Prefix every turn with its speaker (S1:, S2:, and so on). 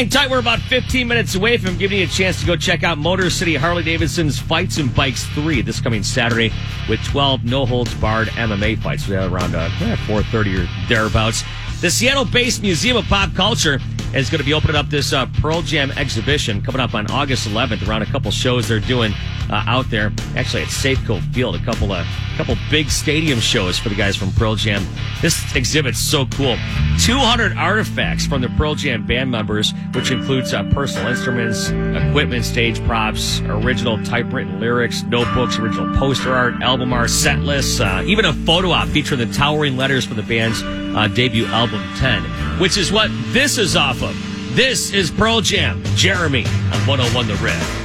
S1: Hang tight, we're about 15 minutes away from giving you a chance to go check out Motor City Harley-Davidson's Fights and Bikes 3 this coming Saturday with 12 no-holds-barred MMA fights. We're around 4:30 or thereabouts. The Seattle-based Museum of Pop Culture is going to be opening up this Pearl Jam exhibition coming up on August 11th around a couple shows they're doing out there. Actually, at Safeco Field, a couple big stadium shows for the guys from Pearl Jam. This exhibit's so cool. 200 artifacts from the Pearl Jam band members, which includes personal instruments, equipment, stage props, original typewritten lyrics, notebooks, original poster art, album art, set lists, even a photo op featuring the towering letters from the band's debut album 10, which is what this is off of. This is Pearl Jam, Jeremy on 101 The Riff.